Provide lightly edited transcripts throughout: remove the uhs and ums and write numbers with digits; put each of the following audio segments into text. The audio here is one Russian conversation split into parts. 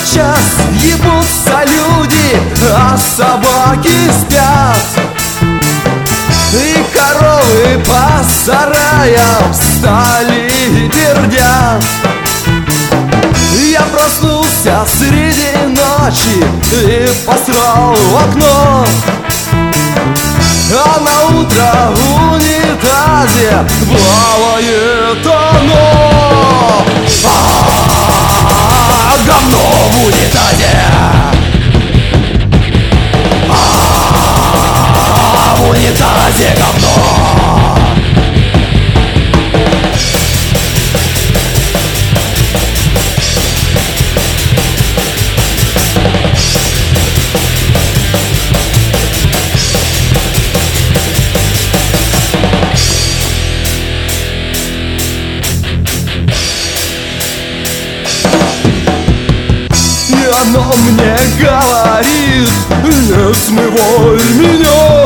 час ебутся люди, а собаки спят. И коровы по сараям стали пердят. Я проснулся среди ночи и посрал в окно. А на утро в унитазе плавает оно. Говно в унитазе. В унитазе говно. Оно мне говорит: не смывай меня,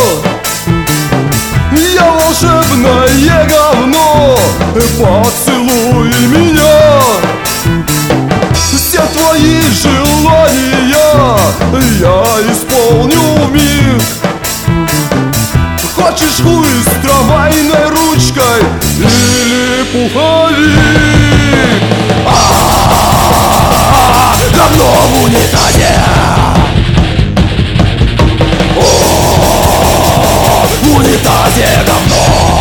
я волшебное говно, поцелуй меня. Все твои желания я исполню вмиг. Хочешь хуй с трамвайной ручкой или пуховик? Говно в унитазе. В унитазе говно.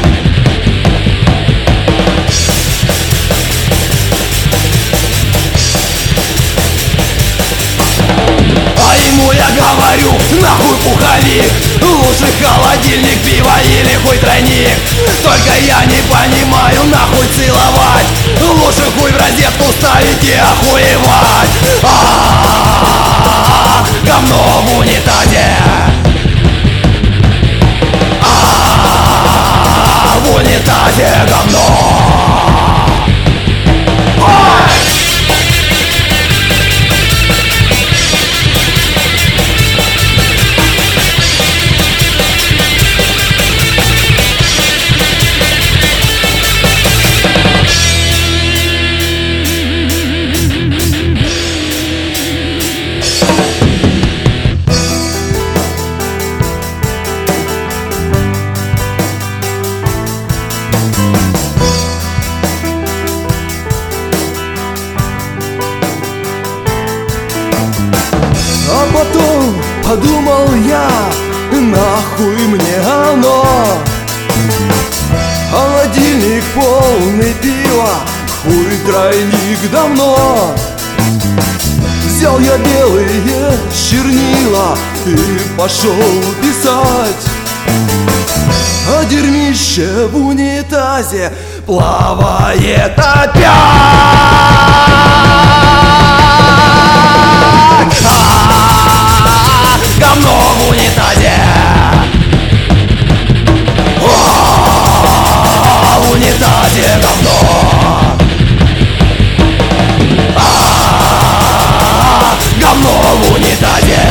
А ему я говорю: нахуй пуховик, лучше холодильник, пиво или хуй тройник. Только я не понимаю, нахуй целовать, лучше хуй в розетку ставить и охуевать. Говно в унитазе. В унитазе говно. А потом подумал я: нахуй мне оно. Холодильник полный пива, хуй тройник давно. Взял я белые чернила и пошел писать. А дерьмище в унитазе плавает опять. Говно в унитазе. В унитазе говно. Говно в унитазе.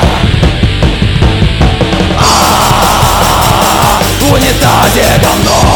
В унитазе говно.